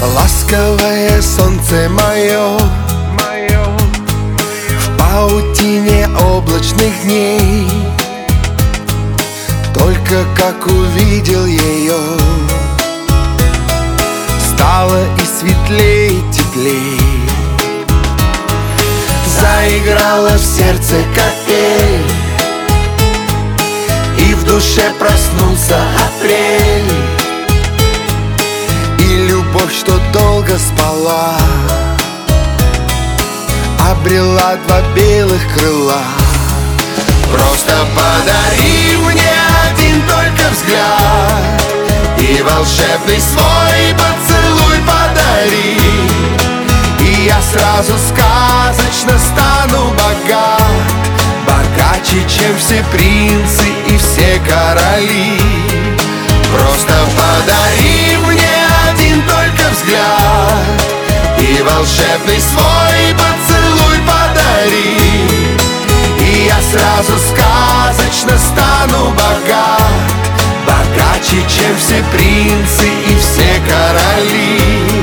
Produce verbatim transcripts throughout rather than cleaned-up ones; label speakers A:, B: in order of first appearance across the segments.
A: Ласковое солнце мое в паутине облачных дней. Только как увидел ее, стало и светлей, и теплей. Заиграла в сердце капель, и в душе проснулся апрель. И любовь, что долго спала, обрела два белых крыла. Просто подари мне один только взгляд, и волшебный свой поцелуй подари, и я сразу сказочно стану богат, богаче, чем все принцы и все короли. Просто подари мне один только взгляд, и волшебный свой поцелуй подари, и я сразу сказочно стану богат, богаче, чем все принцы и все короли.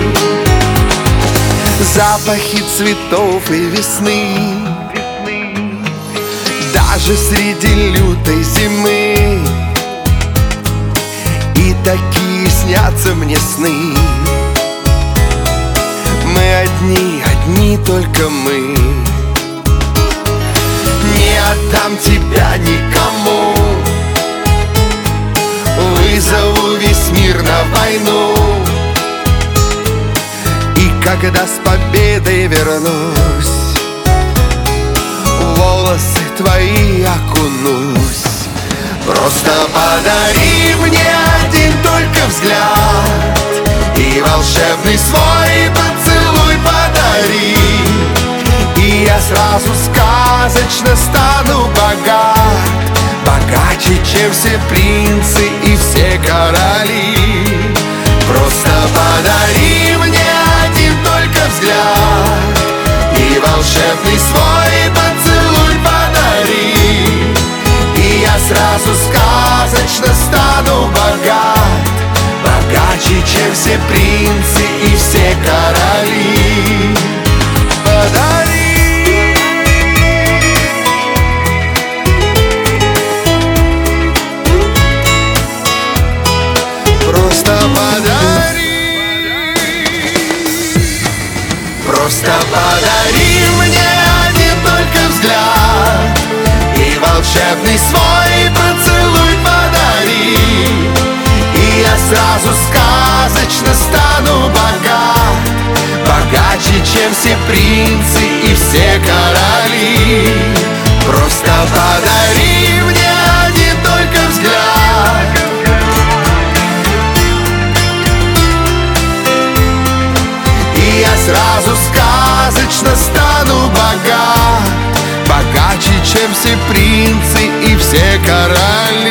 A: Запахи цветов и весны, даже среди лютой зимы, и такие снятся мне сны. Мы одни, одни только мы. Не отдам тебя никому, вызову весь мир на войну, и когда с победой вернусь, в волосы твои окунусь. Просто подари мне один только взгляд, и волшебный свой поцелуй подари, и я сразу сказочно стану богат, богаче, чем все принцы и все короли. Просто подари мне один только взгляд, и волшебный свой поцелуй подари, и я сразу сказочно стану богат, богаче, чем все принцы и все короли. Подари. Просто подари, просто подари мне один только взгляд, и волшебный свой поцелуй подари, и я сразу сказочно стану богат, богаче, чем все принцы и все короли. Просто подари мне один только взгляд, и я сразу сказочно стану богат, богаче, чем все принцы и все короли.